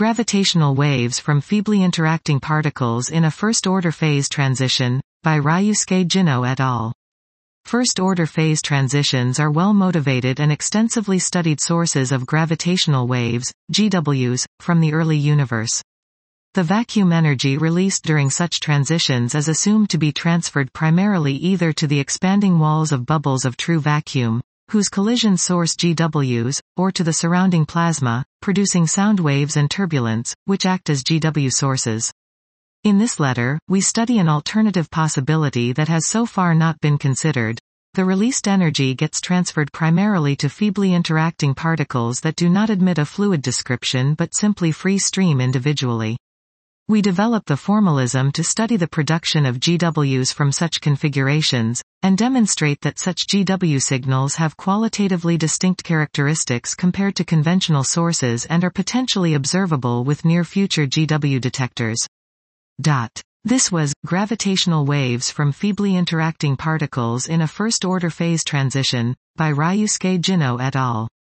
Gravitational waves from feebly interacting particles in a first-order phase transition, by Ryusuke Jino et al. First-order phase transitions are well-motivated and extensively studied sources of gravitational waves, GWs, from the early universe. The vacuum energy released during such transitions is assumed to be transferred primarily either to the expanding walls of bubbles of true vacuum, whose collisions source GWs, or to the surrounding plasma, producing sound waves and turbulence, which act as GW sources. In this letter, we study an alternative possibility that has so far not been considered. The released energy gets transferred primarily to feebly interacting particles that do not admit a fluid description but simply free stream individually. We develop the formalism to study the production of GWs from such configurations, and demonstrate that such GW signals have qualitatively distinct characteristics compared to conventional sources and are potentially observable with near-future GW detectors. This was Gravitational Waves from Feebly Interacting Particles in a First-Order Phase Transition, by Ryusuke Jino et al.